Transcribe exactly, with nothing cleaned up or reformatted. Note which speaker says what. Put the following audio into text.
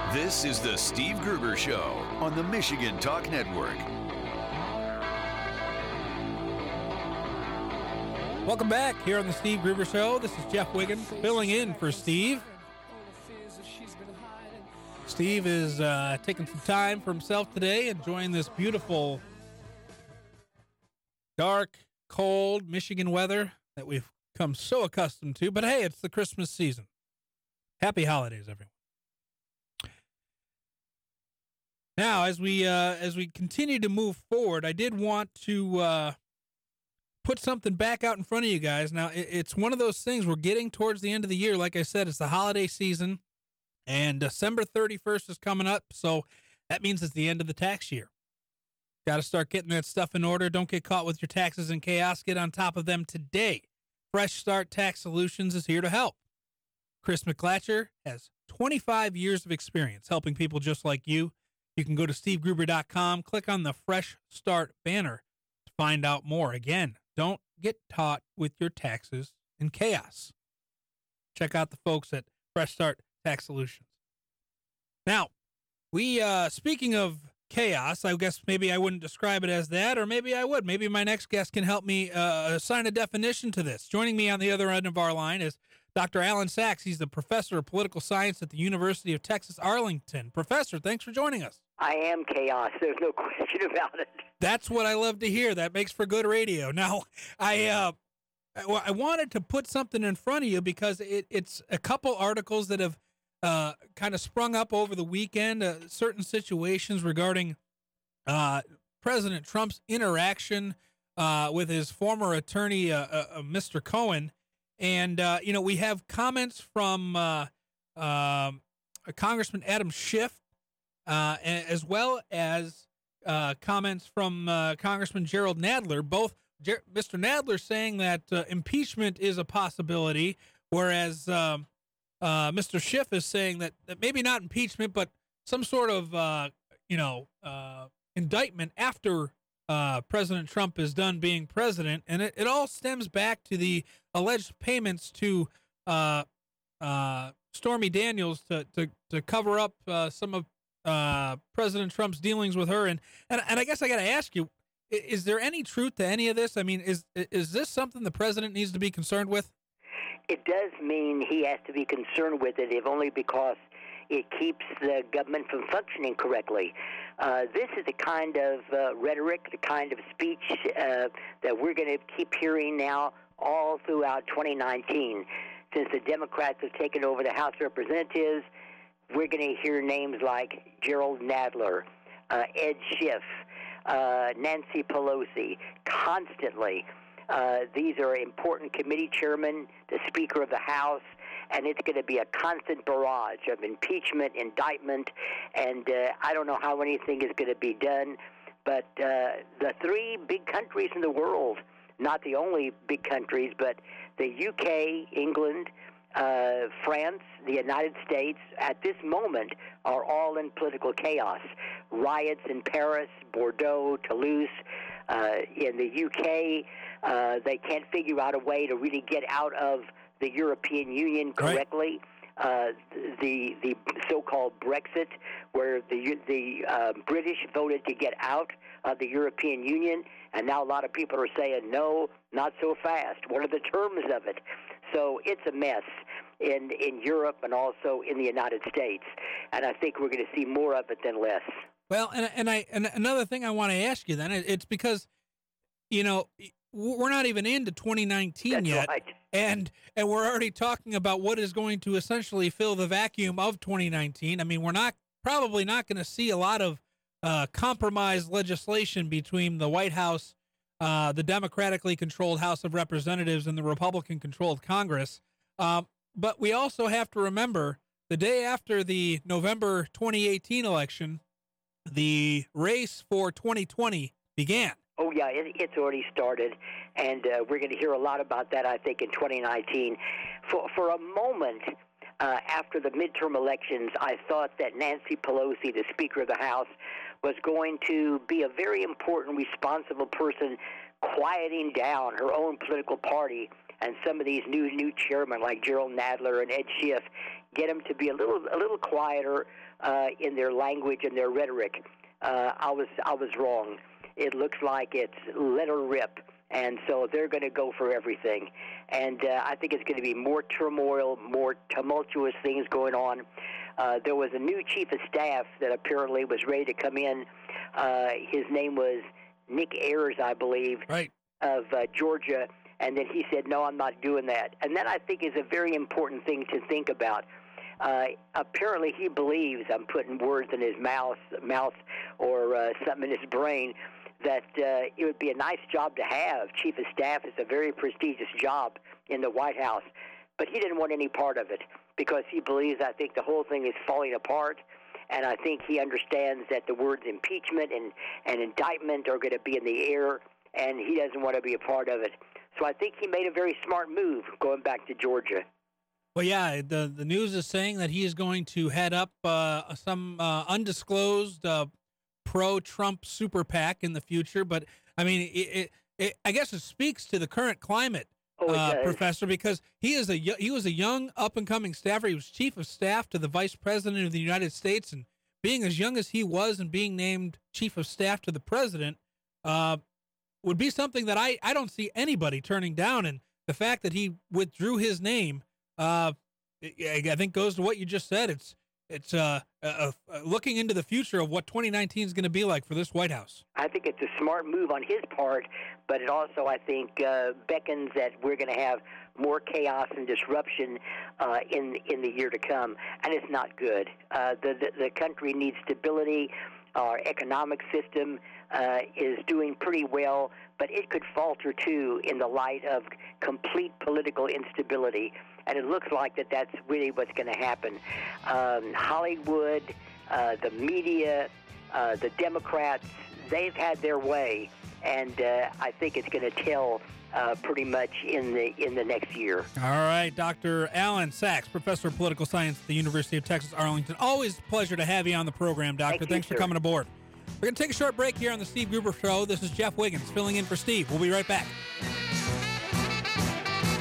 Speaker 1: This is the Steve Gruber Show on the Michigan Talk Network.
Speaker 2: Welcome back here on the Steve Gruber Show. This is Jeff Wiggins filling in for Steve. Steve is uh, taking some time for himself today, enjoying this beautiful, dark, cold Michigan weather that we've come so accustomed to. But hey, it's the Christmas season. Happy holidays, everyone. Now, as we uh, as we continue to move forward, I did want to uh, put something back out in front of you guys. Now, it, it's one of those things. We're getting towards the end of the year. Like I said, it's the holiday season, and December thirty-first is coming up, so that means it's the end of the tax year. Got to start getting that stuff in order. Don't get caught with your taxes in chaos. Get on top of them today. Fresh Start Tax Solutions is here to help. Chris McClatcher has twenty-five years of experience helping people just like you. You can go to steve gruber dot com, click on the Fresh Start banner to find out more. Again, don't get caught with your taxes in chaos. Check out the folks at Fresh Start Tax Solutions. Now, we, uh, speaking of chaos, I guess maybe I wouldn't describe it as that, or maybe I would. Maybe my next guest can help me uh, assign a definition to this. Joining me on the other end of our line is Doctor Alan Sachs. He's the professor of political science at the University of Texas Arlington. Professor, thanks for joining us.
Speaker 3: I am chaos. There's no question about it.
Speaker 2: That's what I love to hear. That makes for good radio. Now, I uh, I wanted to put something in front of you because it, it's a couple articles that have uh, kind of sprung up over the weekend, uh, certain situations regarding uh, President Trump's interaction uh, with his former attorney, uh, uh, Mister Cohen. And, uh, you know, we have comments from uh, uh, Congressman Adam Schiff, uh, as well as uh, comments from uh, Congressman Gerald Nadler, both Ger- Mister Nadler saying that uh, impeachment is a possibility, whereas um, uh, Mister Schiff is saying that, that maybe not impeachment, but some sort of, uh, you know, uh, indictment after Uh, President Trump is done being president, and it, it all stems back to the alleged payments to uh, uh, Stormy Daniels to to, to cover up uh, some of uh, President Trump's dealings with her. And and, and I guess I got to ask you, is there any truth to any of this? I mean, is is this something the president needs to be concerned with?
Speaker 3: It does mean he has to be concerned with it, if only because it keeps the government from functioning correctly. Uh, this is the kind of uh, rhetoric, the kind of speech uh, that we're going to keep hearing now all throughout twenty nineteen. Since the Democrats have taken over the House of Representatives, we're going to hear names like Gerald Nadler, uh, Ed Schiff, uh, Nancy Pelosi, constantly. Uh, these are important committee chairmen, the Speaker of the House, and it's going to be a constant barrage of impeachment, indictment, and uh, I don't know how anything is going to be done, but uh, the three big countries in the world, not the only big countries, but the U K, England, uh, France, the United States, at this moment are all in political chaos. Riots in Paris, Bordeaux, Toulouse. Uh, in the U K, uh, they can't figure out a way to really get out of the European Union correctly. Right. Uh, the the so-called Brexit, where the the uh, British voted to get out of the European Union, and now a lot of people are saying, no, not so fast. What are the terms of it? So it's a mess in, in Europe and also in the United States, and I think we're going to see more of it than less.
Speaker 2: Well, and and I and another thing I want to ask you then, it's because, you know, we're not even into twenty nineteen
Speaker 3: That's
Speaker 2: yet,
Speaker 3: right.
Speaker 2: and and we're already talking about what is going to essentially fill the vacuum of twenty nineteen. I mean, we're not probably not going to see a lot of uh, compromise legislation between the White House, uh, the democratically controlled House of Representatives, and the Republican-controlled Congress. Um, but we also have to remember the day after the November twenty eighteen election, the race for twenty twenty began.
Speaker 3: Oh, yeah, it, it's already started, and uh, we're going to hear a lot about that, I think, in twenty nineteen. For, for a moment, uh, after the midterm elections, I thought that Nancy Pelosi, the Speaker of the House, was going to be a very important, responsible person quieting down her own political party and some of these new new chairmen like Gerald Nadler and Ed Schiff get them to be a little a little quieter uh, in their language and their rhetoric. Uh, I was I was wrong. It looks like it's let her rip, and so they're going to go for everything. And uh, I think it's going to be more turmoil, more tumultuous things going on. Uh, there was a new chief of staff that apparently was ready to come in. Uh, his name was Nick Ayers, I believe,
Speaker 2: right.
Speaker 3: of uh, Georgia, and then he said, no, I'm not doing that. And that, I think, is a very important thing to think about. Uh, apparently he believes, I'm putting words in his mouth, mouth or uh, something in his brain, that uh, it would be a nice job to have. Chief of staff is a very prestigious job in the White House, but he didn't want any part of it because he believes, I think, the whole thing is falling apart. And I think he understands that the words impeachment and, and indictment are going to be in the air, and he doesn't want to be a part of it. So I think he made a very smart move going back to Georgia.
Speaker 2: Well, yeah, the, the news is saying that he is going to head up uh, some uh, undisclosed uh, pro-Trump super PAC in the future. But, I mean, it, it, it, I guess it speaks to the current climate,
Speaker 3: Oh,
Speaker 2: uh, Professor, because he is a he was a young up-and-coming staffer. He was chief of staff to the vice president of the United States, and being as young as he was and being named chief of staff to the president uh, would be something that I, I don't see anybody turning down. And the fact that he withdrew his name, uh, I think, goes to what you just said. It's it's uh, uh, uh, looking into the future of what twenty nineteen is going to be like for this White House.
Speaker 3: I think it's a smart move on his part, but it also, I think, uh, beckons that we're going to have more chaos and disruption uh, in in the year to come, and it's not good. Uh, the, the the country needs stability. Our economic system uh, is doing pretty well, but it could falter too in the light of complete political instability. And it looks like that that's really what's going to happen. Um, Hollywood, uh, the media, uh, the Democrats, they've had their way, and uh, I think it's going to tell uh, pretty much in the in the next year.
Speaker 2: All right, Doctor Alan Sachs, professor of political science at the University of Texas Arlington. Always a pleasure to have you on the program, Doctor.
Speaker 3: Thank
Speaker 2: Thanks
Speaker 3: you,
Speaker 2: for
Speaker 3: sir.
Speaker 2: coming aboard. We're going to take a short break here on the Steve Gruber Show. This is Jeff Wiggins filling in for Steve. We'll be right back.